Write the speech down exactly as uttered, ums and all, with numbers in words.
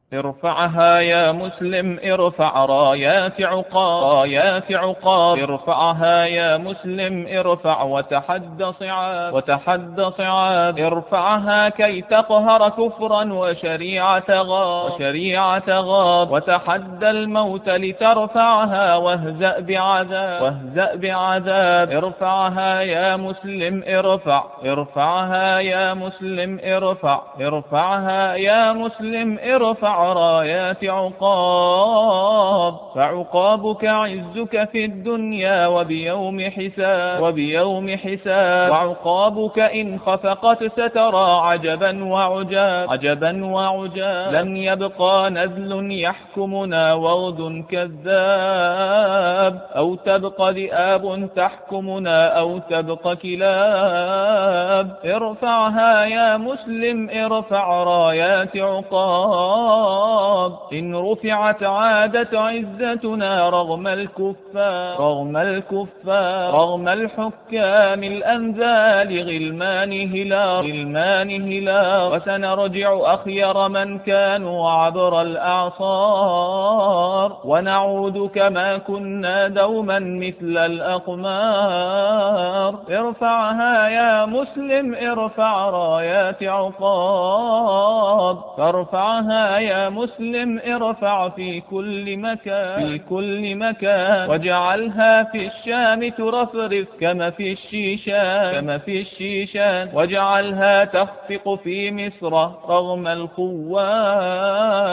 ارفعها يا مسلم، ارفع رايات عقاب، رايات عقاب. ارفعها يا مسلم، ارفع وتحد صعاب، وتحد صعاب. ارفعها كي تقهر كفرا وشريعة غاب، وشريعة غاب. وتحدى الموت لترفعها، واهزأ بعذاب، واهزأ بعذاب. ارفعها يا مسلم، ارفع، ارفعها يا مسلم، ارفع، ارفعها يا مسلم، ارفع رايات عقاب. فعقابك عزك في الدنيا وبيوم حساب، وبيوم حساب. وعقابك إن خفقت سترى عجبا وعجاب، عجبا وعجاب. لن يبقى نذل يحكمنا وغد كذاب، أو تبقى ذئاب تحكمنا، أو تبقى كلاب. ارفعها يا مسلم، ارفع رايات عقاب. إن رفعت عادت عزتنا رغم الكفار، رغم الكفار. رغم الحكام الأنذال غلمان هلال، غلمان هلال. وسنرجع أخير من كانوا عبر الأعصار، ونعود كما كنا دوما مثل الأقمار. ارفعها يا مسلم، ارفع رايات عقاب. فارفعها يا مسلم، ارفع في كل مكان، في كل مكان. واجعلها في الشام ترفرف كما في الشيشان، كما في الشيشان. واجعلها تخفق في مصر رغم الخوان.